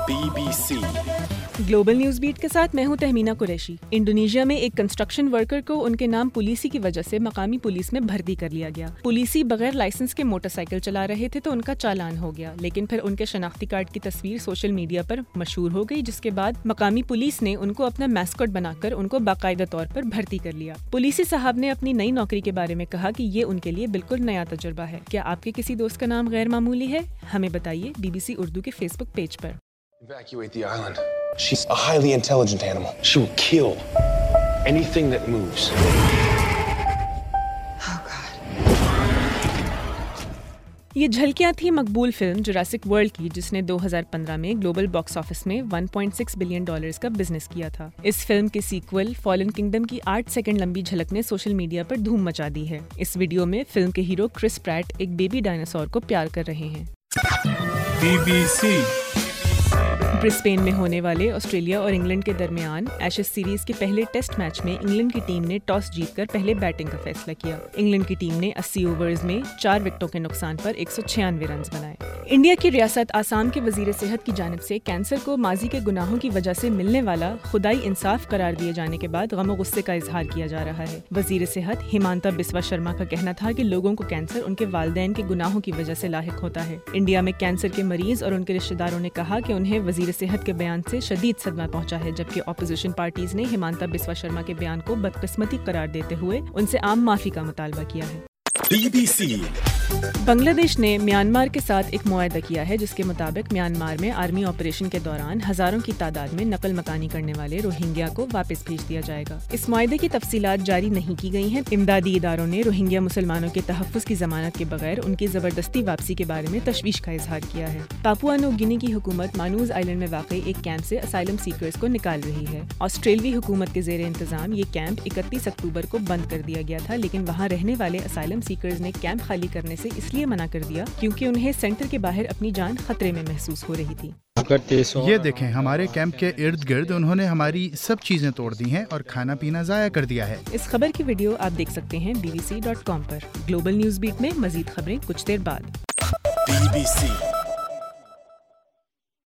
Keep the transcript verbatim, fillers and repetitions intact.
Be B C global news beat کے ساتھ میں ہوں تہمینہ قریشی۔ انڈونیشیا میں ایک کنسٹرکشن ورکر کو ان کے نام پولیسی کی وجہ سے مقامی پولیس میں بھرتی کر لیا گیا۔ پولیسی بغیر لائسنس کے موٹر سائیکل چلا رہے تھے تو ان کا چالان ہو گیا، لیکن پھر ان کے شناختی کارڈ کی تصویر سوشل میڈیا پر مشہور ہو گئی، جس کے بعد مقامی پولیس نے ان کو اپنا میسکٹ بنا کر ان کو باقاعدہ طور پر بھرتی کر لیا۔ پولیسی صاحب نے اپنی نئی نوکری کے بارے میں کہا کہ یہ ان کے لیے بالکل نیا تجربہ ہے۔ کیا آپ کے کسی دوست کا نام غیر معمولی ہے؟ ہمیں بتائیے بی بی سی اردو کے فیس بک پیج پر۔ Evacuate the island. She's a highly intelligent animal. She will kill anything that moves. Oh God. یہ جھلکیاں تھیں مقبول فلم جراسک ورلڈ کی، جس نے دو ہزار پندرہ میں گلوبل باکس آفس میں one point six billion dollars کا بزنس کیا تھا۔ اس فلم کے سیکول فالن کنگڈم کی آٹھ سیکنڈ لمبی جھلک نے سوشل میڈیا پر دھوم مچا دی ہے۔ اس ویڈیو میں فلم کے ہیرو کرس پریٹ ایک بیبی ڈائناسور کو پیار کر رہے ہیں۔ بی بی سی برسبین میں ہونے والے آسٹریلیا اور انگلینڈ کے درمیان ایشز سیریز کے پہلے ٹیسٹ میچ میں انگلینڈ کی ٹیم نے ٹاس جیت کر پہلے بیٹنگ کا فیصلہ کیا۔ انگلینڈ کی ٹیم نے اسی اوورز میں چار وکٹوں کے نقصان پر ایک سو چھیانوے رنز بنائے۔ انڈیا کی ریاست آسام کے وزیر صحت کی جانب سے کینسر کو ماضی کے گناہوں کی وجہ سے ملنے والا خدائی انصاف قرار دیے جانے کے بعد غم و غصے کا اظہار کیا جا رہا ہے۔ وزیر صحت ہیمانتا بسوا شرما کا کہنا تھا کہ لوگوں کو کینسر ان کے والدین کے گناہوں کی وجہ سے لاحق ہوتا ہے۔ انڈیا میں کینسر کے مریض اور ان کے رشتہ داروں نے کہا کہ انہیں وزیر صحت کے بیان سے شدید صدمہ پہنچا ہے، جبکہ اپوزیشن پارٹیز نے ہیمانتا بسوا شرما کے بیان کو بدقسمتی قرار دیتے ہوئے ان سے عام معافی کا مطالبہ کیا ہے۔ بی بی سی بنگلہ دیش نے میانمار کے ساتھ ایک معاہدہ کیا ہے، جس کے مطابق میانمار میں آرمی آپریشن کے دوران ہزاروں کی تعداد میں نقل مکانی کرنے والے روہنگیا کو واپس بھیج دیا جائے گا۔ اس معاہدے کی تفصیلات جاری نہیں کی گئی ہیں۔ امدادی اداروں نے روہنگیا مسلمانوں کے تحفظ کی ضمانت کے بغیر ان کی زبردستی واپسی کے بارے میں تشویش کا اظہار کیا ہے۔ پاپوا نیو گینی کی حکومت مانوز آئلینڈ میں واقع ایک کیمپ سے اسائلم سیکرز کو نکال رہی ہے۔ آسٹریلوی حکومت کے زیر انتظام یہ کیمپ اکتیس اکتوبر کو بند کر دیا گیا تھا، لیکن وہاں رہنے والے اسائلم سیکرز نے کیمپ خالی کرنے سے اس لیے منع کر دیا کیونکہ انہیں سینٹر کے باہر اپنی جان خطرے میں محسوس ہو رہی تھی۔ یہ دیکھیں، ہمارے کیمپ کے ارد گرد انہوں نے ہماری سب چیزیں توڑ دی ہیں اور کھانا پینا ضائع کر دیا ہے۔ اس خبر کی ویڈیو آپ دیکھ سکتے ہیں B B C dot com پر۔ گلوبل نیوز بیٹ میں مزید خبریں کچھ دیر بعد۔ Be B C